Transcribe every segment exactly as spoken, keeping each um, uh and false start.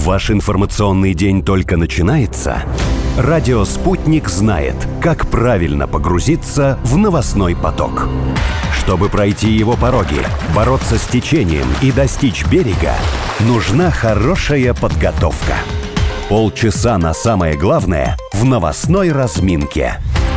Ваш информационный день только начинается? Радио «Спутник» знает, как правильно погрузиться в новостной поток. Чтобы пройти его пороги, бороться с течением и достичь берега, нужна хорошая подготовка. Полчаса на самое главное в новостной разминке.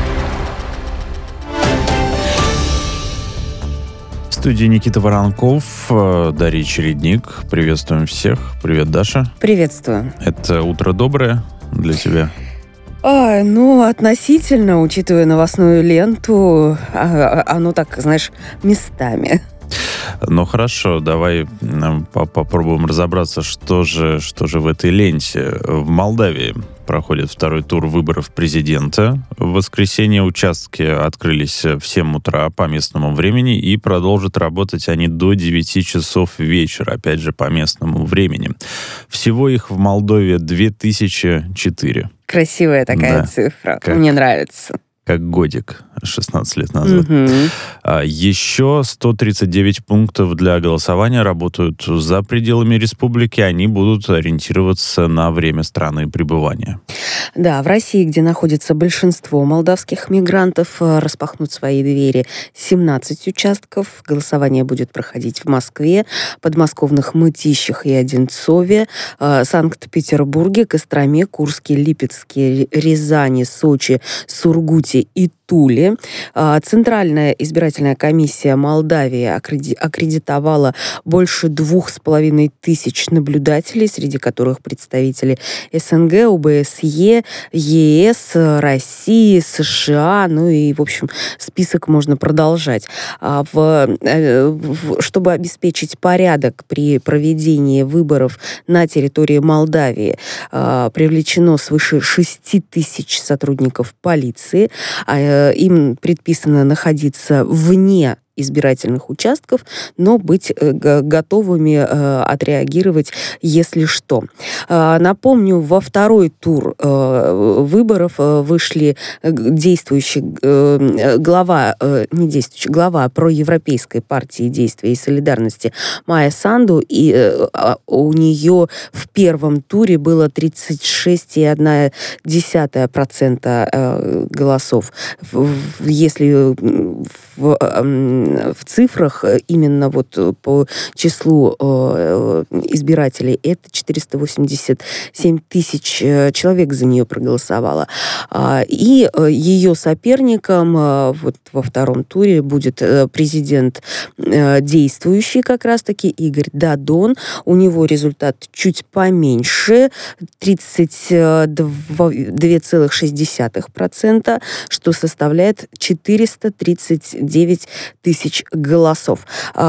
В студии Никита Воронков, Дарья Чередник. Приветствуем всех. Привет, Даша. Приветствую. Это утро доброе для тебя? А, ну, относительно, учитывая новостную ленту, а, оно так, знаешь, местами. Ну хорошо, давай попробуем разобраться, что же, что же в этой ленте. В Молдавии проходит второй тур выборов президента. В воскресенье участки открылись в семь утра по местному времени, и продолжат работать они до девяти часов вечера, опять же, по местному времени. Всего их в Молдове две тысячи четыре. Красивая такая да. цифра. Как, Мне нравится. Как годик шестнадцать лет назад. Угу. А еще сто тридцать девять пунктов для голосования работают за пределами республики. Они будут ориентироваться на время страны пребывания. Да, в России, где находится большинство молдавских мигрантов, распахнут свои двери семнадцать участков. Голосование будет проходить в Москве, подмосковных Мытищах и Одинцове, Санкт-Петербурге, Костроме, Курске, Липецке, Рязани, Сочи, Сургуте и Туле. Центральная избирательная комиссия Молдавии аккредитовала больше двух с половиной тысяч наблюдателей, среди которых представители СНГ, ОБСЕ, ЕС, России, США, ну и, в общем, список можно продолжать. В, чтобы обеспечить порядок при проведении выборов на территории Молдавии, привлечено свыше шести тысяч сотрудников полиции. Им предписано находиться вне избирательных участков, но быть готовыми отреагировать, если что. Напомню, во второй тур выборов вышли действующий глава, не действующий, глава проевропейской партии действия и солидарности Майя Санду, и у нее в первом туре было тридцать шесть целых одна десятая процента голосов. Если в в цифрах именно вот по числу э, избирателей это четыреста восемьдесят семь тысяч человек за нее проголосовало. А, и ее соперником а, вот во втором туре будет президент а, действующий как раз-таки Игорь Дадон. У него результат чуть поменьше, тридцать две целых шесть десятых процента, что составляет четыреста тридцать девять тысяч голосов.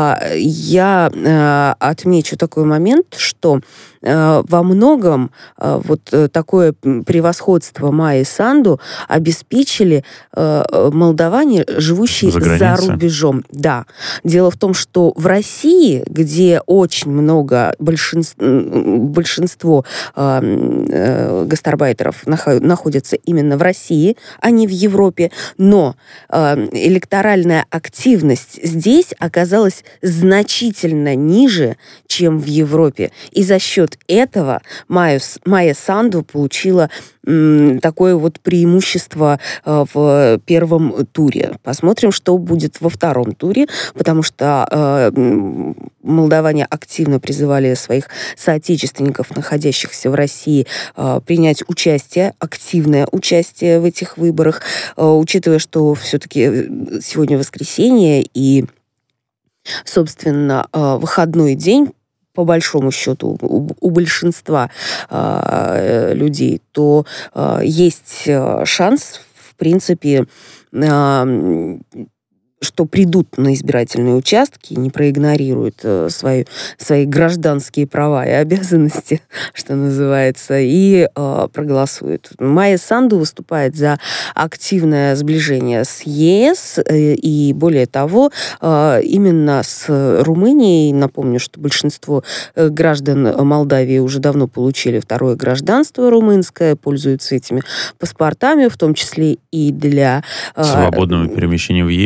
Я отмечу такой момент, что во многом вот такое превосходство Майи Санду обеспечили молдаване, живущие за, за рубежом. Да. Дело в том, что в России, где очень много, большинство, большинство гастарбайтеров находятся именно в России, а не в Европе, но электоральная активность здесь оказалась значительно ниже, чем в Европе. И за счет этого Майя, Майя Санду получила м, такое вот преимущество э, в первом туре. Посмотрим, что будет во втором туре, потому что э, молдаване активно призывали своих соотечественников, находящихся в России, э, принять участие, активное участие в этих выборах, э, учитывая, что все-таки сегодня воскресенье и, собственно, э, выходной день, по большому счету, у, у большинства э, людей, то э, есть шанс, в принципе, э, что придут на избирательные участки, не проигнорируют э, свои, свои гражданские права и обязанности, что называется, и э, проголосуют. Майя Санду выступает за активное сближение с ЕС, э, и более того, э, именно с Румынией. Напомню, что большинство э, граждан Молдавии уже давно получили второе гражданство румынское, пользуются этими паспортами, в том числе и для... Э, свободного перемещения в ЕС. Конечно.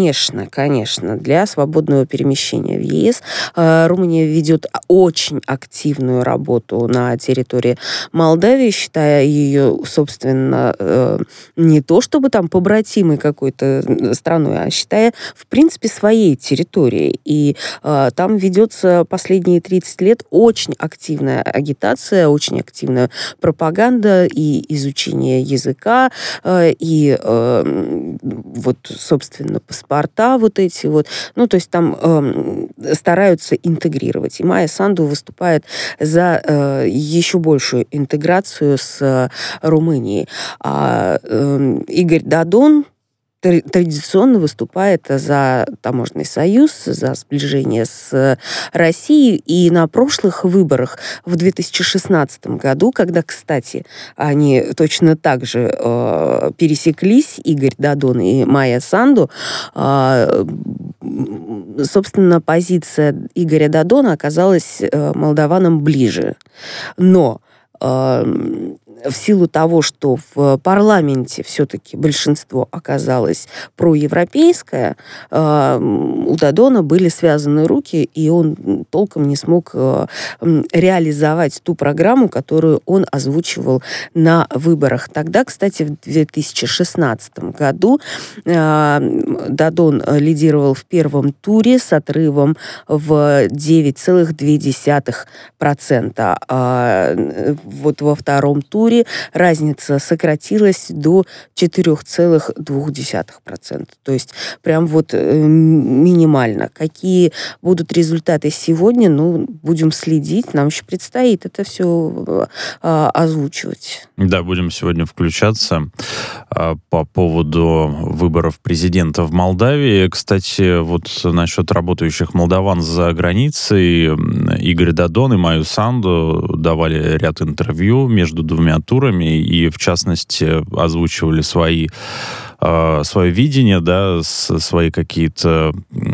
Конечно, конечно. Для свободного перемещения в ЕС Румыния ведет очень активную работу на территории Молдавии, считая ее, собственно, не то чтобы там побратимой какой-то страной, а считая, в принципе, своей территорией. И там ведется последние тридцать лет очень активная агитация, очень активная пропаганда и изучение языка, и вот, собственно, паспорта вот эти вот. Ну, то есть там э, стараются интегрировать. И Майя Санду выступает за э, еще большую интеграцию с э, Румынией. А э, Игорь Додон традиционно выступает за таможенный союз, за сближение с Россией. И на прошлых выборах в две тысячи шестнадцатом году, когда, кстати, они точно так же э, пересеклись, Игорь Додон и Майя Санду, э, собственно, позиция Игоря Додона оказалась э, молдаванам ближе. Но э, в силу того, что в парламенте все-таки большинство оказалось проевропейское, у Додона были связаны руки, и он толком не смог реализовать ту программу, которую он озвучивал на выборах. Тогда, кстати, в две тысячи шестнадцатом году Додон лидировал в первом туре с отрывом в девять целых две десятых процента. Вот во втором туре разница сократилась до четыре целых две десятых процента. То есть прям вот минимально. Какие будут результаты сегодня, ну, будем следить. Нам еще предстоит это все а, озвучивать. Да, будем сегодня включаться а, по поводу выборов президента в Молдавии. Кстати, вот насчет работающих молдаван за границей, Игорь Додон и Майю Санду давали ряд интервью между двумя турами и, в частности, озвучивали свои, э, свое видение, да, свои какие-то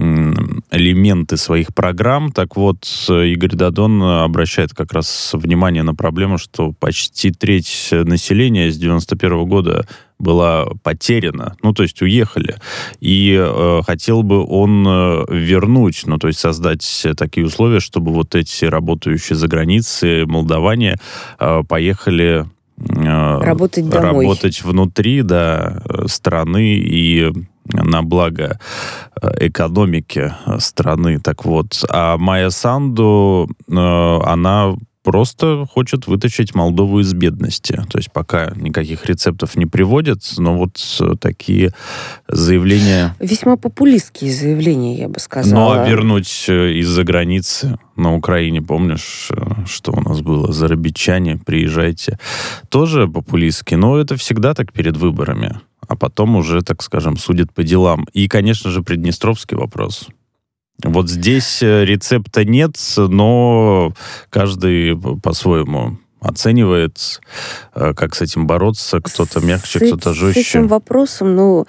элементы своих программ. Так вот, Игорь Додон обращает как раз внимание на проблему, что почти треть населения с девяносто первого года была потеряна, ну, то есть уехали. И э, хотел бы он вернуть, ну, то есть создать такие условия, чтобы вот эти работающие за границей молдаване э, поехали э, работать домой. Работать внутри, да, страны и на благо экономики страны. Так вот, а Майя Санду, э, она просто хочет вытащить Молдову из бедности. То есть пока никаких рецептов не приводят, но вот такие заявления... Весьма популистские заявления, я бы сказала. Ну, а вернуть из-за границы на Украине, помнишь, что у нас было? Зарабичане, приезжайте. Тоже популистские, но это всегда так перед выборами. А потом уже, так скажем, судят по делам. И, конечно же, приднестровский вопрос. Вот здесь рецепта нет, но каждый по-своему оценивает, как с этим бороться. Кто-то мягче, с, кто-то жестче. С этим вопросом, ну,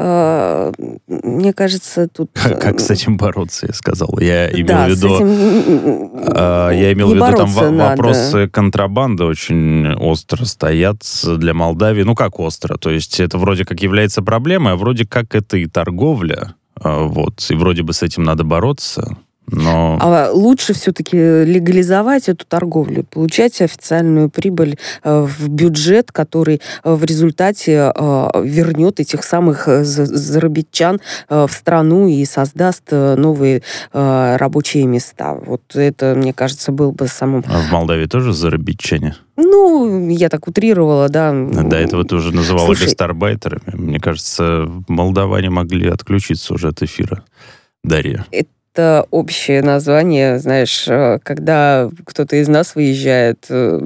э, мне кажется, тут... Как с этим бороться, я сказал. Я имел да, в виду... Этим... Э, я имел в виду, там в- вопросы контрабанды очень остро стоят для Молдавии. Ну, как остро? То есть это вроде как является проблемой, а вроде как это и торговля. Вот. И вроде бы с этим надо бороться, но... А лучше все-таки легализовать эту торговлю, получать официальную прибыль в бюджет, который в результате вернет этих самых зарабичан в страну и создаст новые рабочие места. Вот это, мне кажется, был бы самым... А в Молдавии тоже зарабичане? Ну, я так утрировала, да. До этого ты уже называла Слушай... гастарбайтерами. Мне кажется, молдаване могли отключиться уже от эфира. Дарья. Это общее название, знаешь, когда кто-то из нас выезжает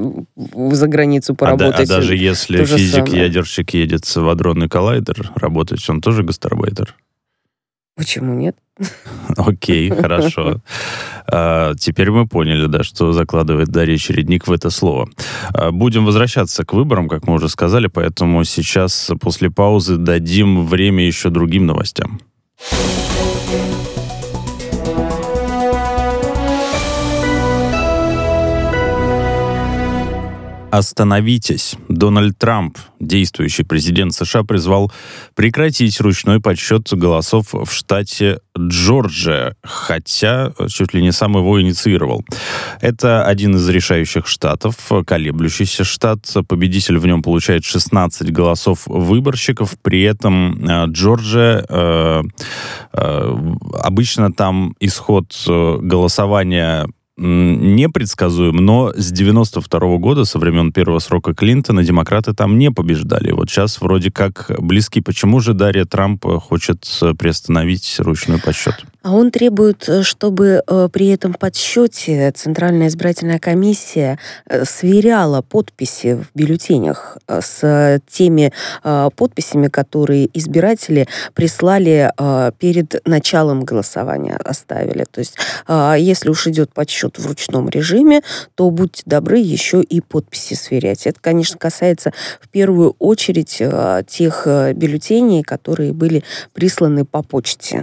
за границу поработать. А, да, а даже если физик-ядерщик едет в адронный коллайдер работать, он тоже гастарбайтер? Почему нет? Окей, хорошо. А, теперь мы поняли, да, что закладывает Дарья Чередник в это слово. А, будем возвращаться к выборам, как мы уже сказали, поэтому сейчас после паузы дадим время еще другим новостям. Остановитесь. Дональд Трамп, действующий президент США, призвал прекратить ручной подсчет голосов в штате Джорджия, хотя чуть ли не сам его инициировал. Это один из решающих штатов, колеблющийся штат. Победитель в нем получает шестнадцать голосов выборщиков. При этом Джорджия, э, э, обычно там исход голосования непредсказуем, но с девяносто второго года, со времен первого срока Клинтона, демократы там не побеждали. Вот сейчас вроде как близки. Почему же Дарья Трамп хочет приостановить ручной подсчет? А он требует, чтобы э, при этом подсчете Центральная избирательная комиссия э, сверяла подписи в бюллетенях э, с теми э, подписями, которые избиратели прислали э, перед началом голосования, оставили. То есть, э, если уж идет подсчет в ручном режиме, то будьте добры еще и подписи сверять. Это, конечно, касается в первую очередь э, тех э, бюллетеней, которые были присланы по почте.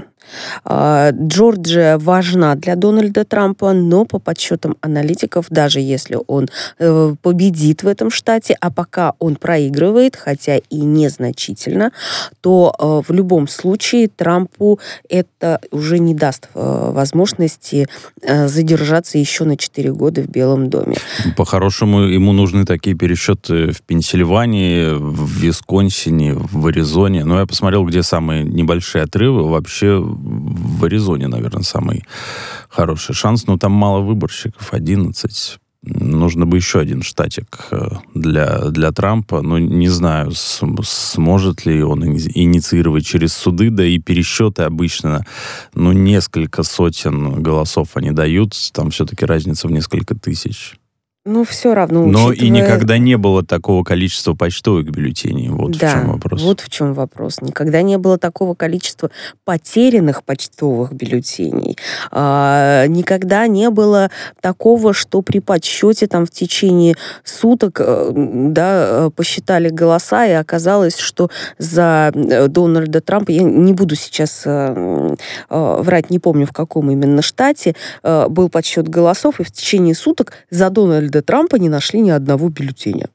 Джорджия важна для Дональда Трампа, но по подсчетам аналитиков, даже если он э, победит в этом штате, а пока он проигрывает, хотя и незначительно, то э, в любом случае Трампу это уже не даст э, возможности э, задержаться еще на четыре года в Белом доме. По-хорошему, ему нужны такие пересчеты в Пенсильвании, в Висконсине, в Аризоне. Но я посмотрел, где самые небольшие отрывы. Вообще в Аризоне, наверное, самый хороший шанс. Но там мало выборщиков, одиннадцать. Нужно бы еще один штатик для, для Трампа. Но не знаю, сможет ли он инициировать через суды. Да и пересчеты обычно, ну, несколько сотен голосов они дают. Там все-таки разница в несколько тысяч. Ну, все равно, Но учитывая... и никогда не было такого количества почтовых бюллетеней. Вот да, в чем вопрос. Вот в чем вопрос. Никогда не было такого количества потерянных почтовых бюллетеней. А, никогда не было такого, что при подсчете там в течение суток да, посчитали голоса, и оказалось, что за Дональда Трампа, я не буду сейчас а, а, врать, не помню, в каком именно штате, а, был подсчет голосов, и в течение суток за Дональда Трампа не нашли ни одного бюллетеня.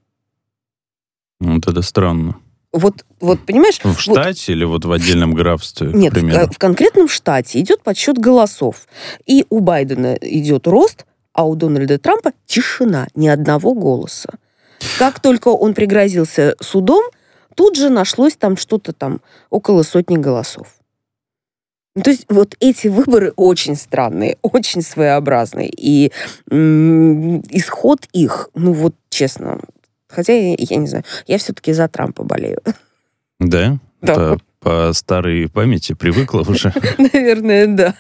Вот это странно. Вот, вот понимаешь? В штате вот, или вот в отдельном графстве? Нет, в, в конкретном штате идет подсчет голосов. И у Байдена идет рост, а у Дональда Трампа тишина, ни одного голоса. Как только он пригрозился судом, тут же нашлось там что-то там около сотни голосов. То есть вот эти выборы очень странные, очень своеобразные. И м- исход их, ну вот честно, хотя я, я не знаю, я все-таки за Трампа болею. Да? Да. По, по старой памяти привыкла уже? Наверное, да.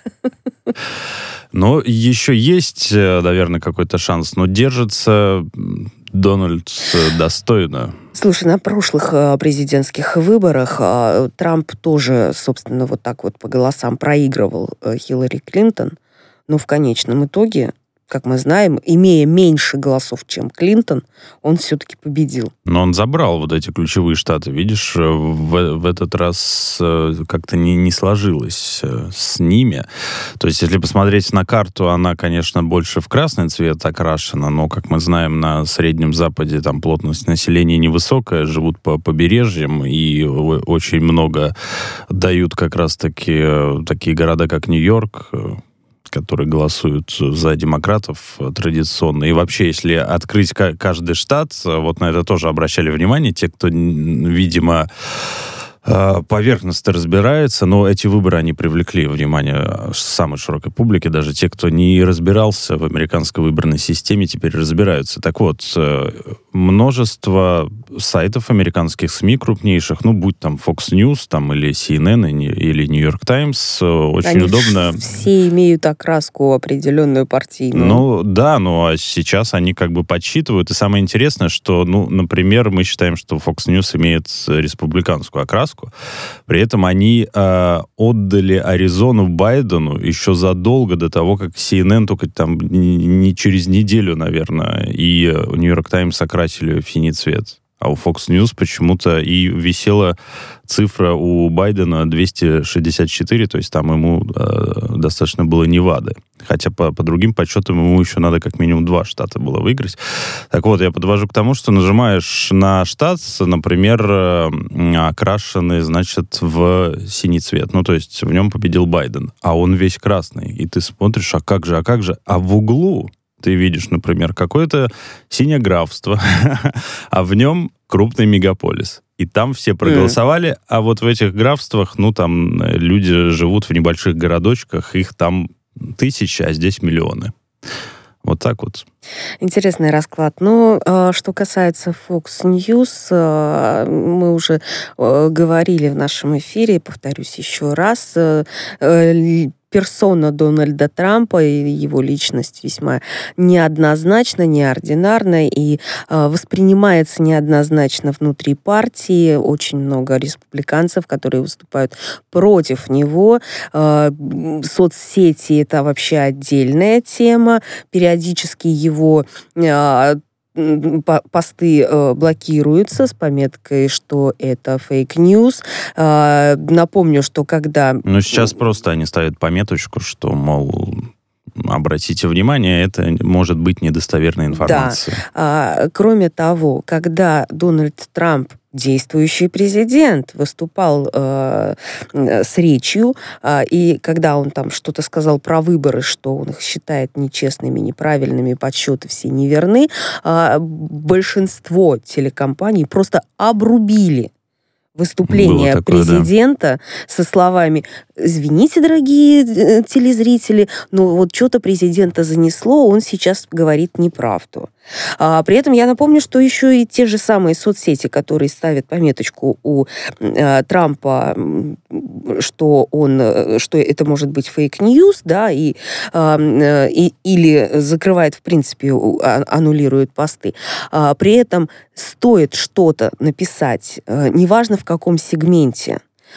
Но еще есть, наверное, какой-то шанс, но держится Дональд достойно. Слушай, на прошлых президентских выборах Трамп тоже, собственно, вот так вот по голосам проигрывал Хиллари Клинтон, но в конечном итоге, как мы знаем, имея меньше голосов, чем Клинтон, он все-таки победил. Но он забрал вот эти ключевые штаты. Видишь, в, в этот раз как-то не, не сложилось с ними. То есть, если посмотреть на карту, она, конечно, больше в красный цвет окрашена, но, как мы знаем, на Среднем Западе там плотность населения невысокая, живут по побережьям, и очень много дают как раз-таки такие города, как Нью-Йорк, которые голосуют за демократов традиционно. И вообще, если открыть каждый штат, вот на это тоже обращали внимание те, кто, видимо, поверхностно разбирается, но эти выборы, они привлекли внимание самой широкой публики, даже те, кто не разбирался в американской выборной системе, теперь разбираются. Так вот, множество сайтов американских СМИ крупнейших, ну, будь там Fox News, там, или си эн эн, или New York Times, очень они удобно... все имеют окраску определенную партийную. Ну, да, ну, а сейчас они как бы подсчитывают, и самое интересное, что, ну, например, мы считаем, что Fox News имеет республиканскую окраску, при этом они э, отдали Аризону Байдену еще задолго до того, как си эн эн, только там не через неделю, наверное, и New York Times окрасили в синий цвет. а у Fox News почему-то и висела цифра у Байдена двести шестьдесят четыре, то есть там ему э, достаточно было Невады. Хотя по, по другим подсчетам ему еще надо как минимум два штата было выиграть. Так вот, я подвожу к тому, что нажимаешь на штат, например, э, окрашенный, значит, в синий цвет. Ну, то есть в нем победил Байден, а он весь красный. И ты смотришь, а как же, а как же? А в углу ты видишь, например, какое-то синее графство, а в нем крупный мегаполис. И там все проголосовали, mm. а вот в этих графствах, ну, там люди живут в небольших городочках, их там тысячи, а здесь миллионы. Вот так вот. Интересный расклад. Но что касается Fox News, мы уже говорили в нашем эфире, повторюсь еще раз, персона Дональда Трампа и его личность весьма неоднозначна, неординарна и э, воспринимается неоднозначно внутри партии. Очень много республиканцев, которые выступают против него. Э, соцсети — это вообще отдельная тема. Периодически его э, посты э, блокируются с пометкой, что это фейк-ньюс. Э, напомню, что когда... Ну, сейчас просто они ставят пометочку, что, мол, обратите внимание, это может быть недостоверная информация. Да. А, кроме того, когда Дональд Трамп, действующий президент, выступал э, с речью, э, и когда он там что-то сказал про выборы, что он их считает нечестными, неправильными, подсчеты все неверны, э, большинство телекомпаний просто обрубили выступление такое, президента, да, со словами: «Извините, дорогие телезрители, но вот что-то президента занесло, он сейчас говорит неправду». А, при этом я напомню, что еще и те же самые соцсети, которые ставят пометочку у э, Трампа, что он, что это может быть фейк-ньюс, да, и, э, и, или закрывает, в принципе, аннулирует посты. А, при этом стоит что-то написать, э, неважно в каком сегменте,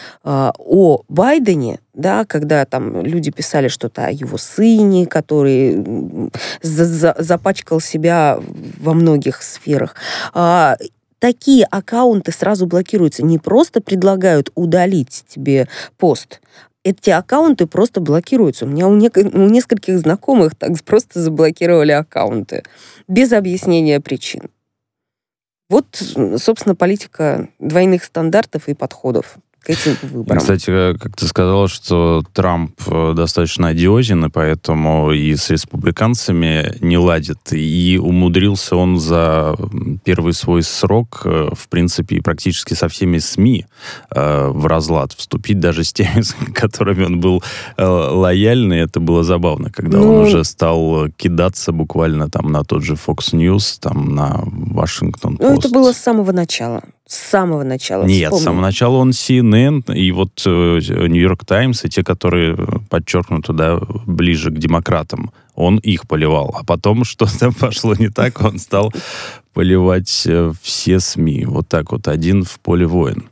о Байдене, да, когда там люди писали что-то о его сыне, который за- за- запачкал себя во многих сферах. А, такие аккаунты сразу блокируются. Не просто предлагают удалить тебе пост, эти аккаунты просто блокируются. У меня у, нек- у нескольких знакомых так просто заблокировали аккаунты без объяснения причин. Вот, собственно, политика двойных стандартов и подходов к этим выборам. Кстати, как ты сказала, что Трамп достаточно одиозен, и поэтому и с республиканцами не ладит. И умудрился он за первый свой срок, в принципе, практически со всеми СМИ в разлад вступить, даже с теми, с которыми он был лояльный. Это было забавно, когда ну... он уже стал кидаться буквально там на тот же Fox News, там на Washington Post. Ну, это было с самого начала. С самого начала. Нет, вспомнил. с самого начала он си эн эн и вот Нью-Йорк Таймс, и те, которые подчеркнуто, да, ближе к демократам, он их поливал. А потом что-то пошло не так, он стал поливать все СМИ. Вот так вот, один в поле воин.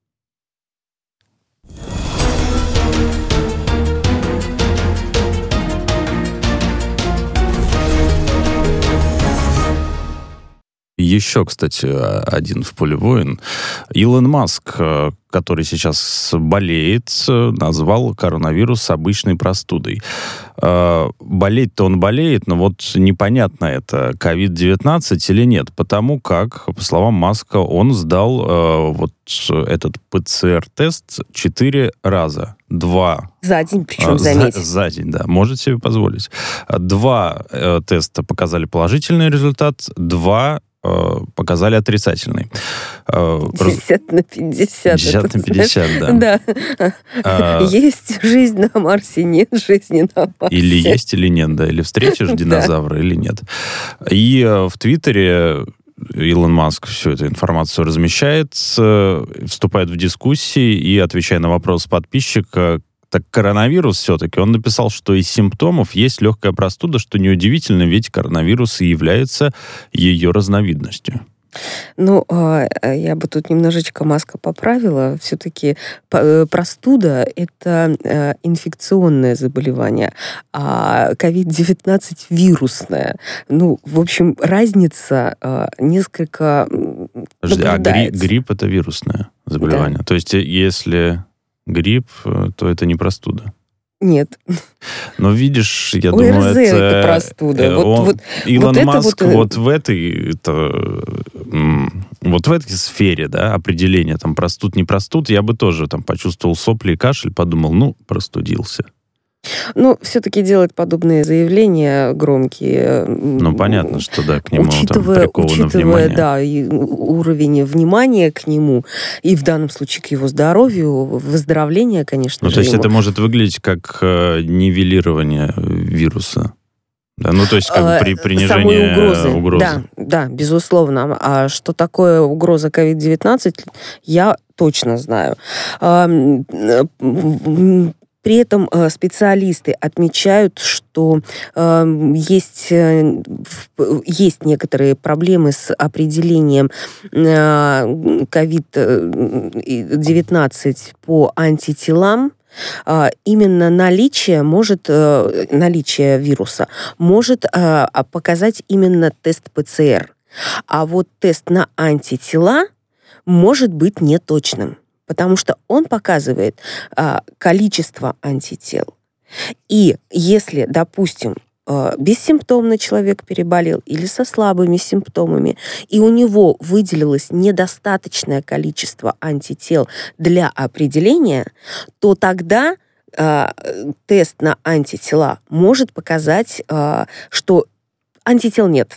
Еще, кстати, один в поле воин. Илон Маск, который сейчас болеет, назвал коронавирус обычной простудой. Болеть-то он болеет, но вот непонятно, это ковид девятнадцать или нет, потому как, по словам Маска, он сдал вот этот ПЦР-тест четыре раза. Два. За день, причем, заметь. За, за день, да. Может себе позволить. Два э, теста показали положительный результат, два показали отрицательный. пятьдесят на пятьдесят. пятьдесят на пятьдесят, да. Да. А, есть жизнь на Марсе, нет жизни на Марсе. Или есть, или нет, да. Или встретишь динозавра, или нет. И в Твиттере Илон Маск всю эту информацию размещает, вступает в дискуссии и, отвечая на вопрос подписчика, так коронавирус все-таки, он написал, что из симптомов есть легкая простуда, что неудивительно, ведь коронавирус и является ее разновидностью. Ну, я бы тут немножечко Маска поправила. Все-таки простуда – это инфекционное заболевание, а ковид девятнадцать – вирусное. Ну, в общем, разница несколько Подожди, а гри- грипп это вирусное заболевание? Да. То есть если грипп, то это не простуда? Нет. Но видишь, я ОРЗ думаю, это... это простуда. Он, вот, вот, Илон вот Маск вот... вот в этой... Это, вот в этой сфере, да, определения, там, простуд, не простуд, я бы тоже там почувствовал сопли и кашель, подумал, ну, простудился. Ну, все-таки делать подобные заявления громкие. Ну, понятно, что, да, к нему учитывая, там приковано учитывая, внимание. Да, и уровень внимания к нему, и в данном случае к его здоровью, выздоровления, конечно ну, же, то есть ему. это может выглядеть как э, нивелирование вируса. Да, ну, то есть как бы при принижении самой угрозы. угрозы. Да, да, безусловно. А что такое угроза ковид девятнадцать, я точно знаю. При этом специалисты отмечают, что э, есть, э, есть некоторые проблемы с определением э, ковид девятнадцать по антителам. Э, именно наличие, может, э, наличие вируса может э, показать именно тест ПЦР. А вот тест на антитела может быть неточным, потому что он показывает а, количество антител. И если, допустим, а, бессимптомно человек переболел или со слабыми симптомами, и у него выделилось недостаточное количество антител для определения, то тогда а, тест на антитела может показать, а, что антител нет.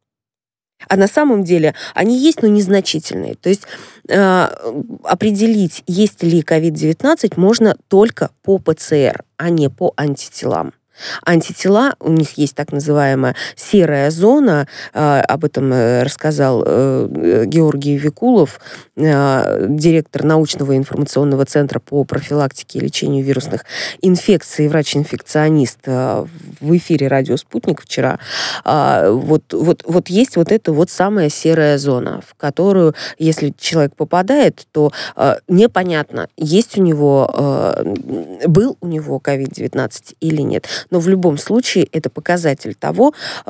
А на самом деле они есть, но незначительные. То есть э, определить, есть ли ковид девятнадцать, можно только по ПЦР, а не по антителам. Антитела, у них есть так называемая серая зона, э, об этом рассказал э, Георгий Викулов, э, директор научного информационного центра по профилактике и лечению вирусных инфекций, врач-инфекционист э, в эфире «Радио Спутник» вчера. Э, вот, вот, вот есть вот эта вот самая серая зона, в которую, если человек попадает, то э, непонятно, есть у него, э, был у него ковид девятнадцать или нет. Но в любом случае это показатель того,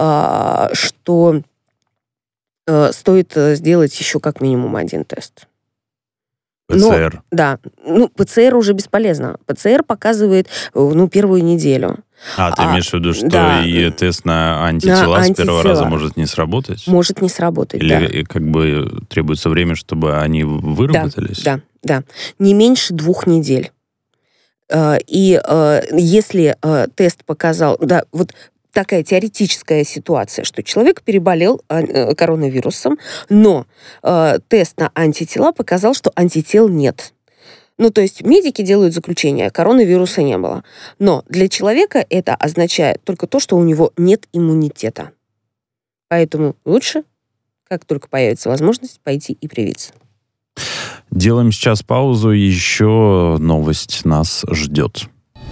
что стоит сделать еще как минимум один тест. ПЦР. Но, да. Ну, ПЦР уже бесполезно. ПЦР показывает, ну, первую неделю. А, ты а, имеешь в виду, что да, и тест на антитела, на антитела с первого раза может не сработать? Может не сработать, Или да. как бы требуется время, чтобы они выработались? Да, да, да. Не меньше двух недель. И э, если э, тест показал, да, вот такая теоретическая ситуация, что человек переболел э, коронавирусом, но э, тест на антитела показал, что антител нет. Ну, то есть медики делают заключение, коронавируса не было. Но для человека это означает только то, что у него нет иммунитета. Поэтому лучше, как только появится возможность, пойти и привиться. Делаем сейчас паузу, еще новость нас ждет.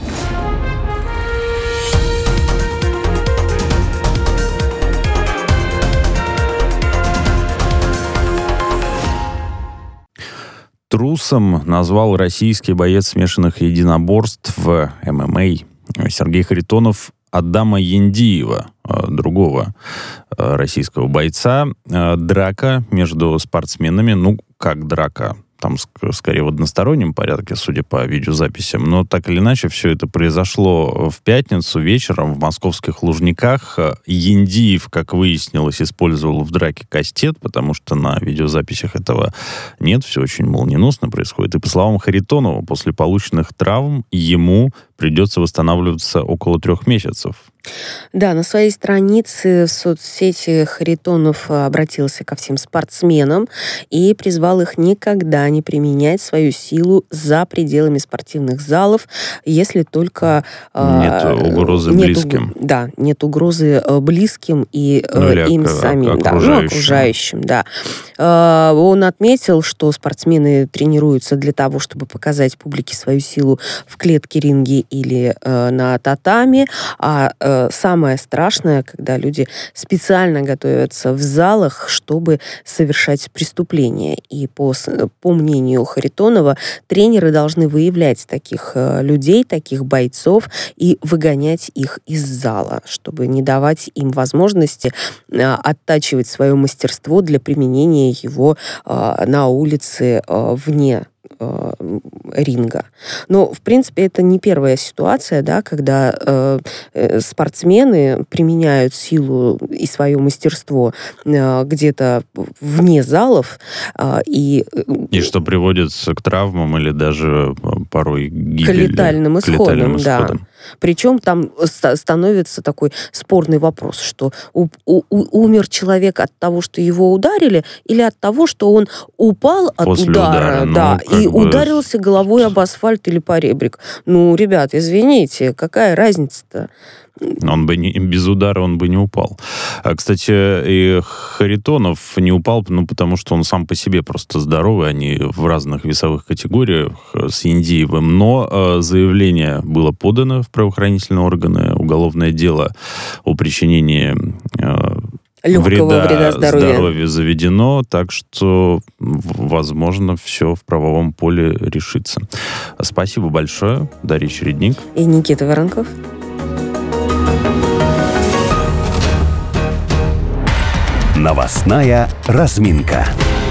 Трусом назвал российский боец смешанных единоборств в эм эм а Сергей Харитонов Адама Яндиева, другого российского бойца. Драка между спортсменами, ну, как драка, там скорее в одностороннем порядке, судя по видеозаписям, но так или иначе все это произошло в пятницу вечером в московских Лужниках. Яндиев, как выяснилось, использовал в драке кастет, потому что на видеозаписях этого нет, все очень молниеносно происходит. И по словам Харитонова, после полученных травм ему придется восстанавливаться около трех месяцев. Да, на своей странице в соцсети Харитонов обратился ко всем спортсменам и призвал их никогда не применять свою силу за пределами спортивных залов, если только... Нет э, угрозы нет, близким. Да, нет угрозы близким и ну, э, им самим. Окружающим. Да, ну, окружающим, да. Э, он отметил, что спортсмены тренируются для того, чтобы показать публике свою силу в клетке, ринге или э, на татами, а э, самое страшное, когда люди специально готовятся в залах, чтобы совершать преступления. И по, по мнению Харитонова, тренеры должны выявлять таких э, людей, таких бойцов и выгонять их из зала, чтобы не давать им возможности э, оттачивать свое мастерство для применения его э, на улице э, вне э, ринга. Но, в принципе, это не первая ситуация, да, когда э, э, спортсмены применяют силу и свое мастерство э, где-то вне залов. Э, и, и что приводит к травмам или даже порой гибели. К летальным исходам, к летальным да. исходам. Причем там становится такой спорный вопрос, что у, у, умер человек от того, что его ударили, или от того, что он упал от После удара, удара, да, ну, и бы... ударился головой об асфальт или поребрик. Ну, ребят, извините, какая разница-то? Он бы не, без удара он бы не упал. А, кстати, и Харитонов не упал, ну, потому что он сам по себе просто здоровый, они в разных весовых категориях с Индиевым. Но э, заявление было подано в правоохранительные органы, уголовное дело о причинении э, легкого вреда, вреда здоровью. здоровью заведено, так что, возможно, все в правовом поле решится. Спасибо большое, Дарья Чередник. И Никита Воронков. Новостная разминка.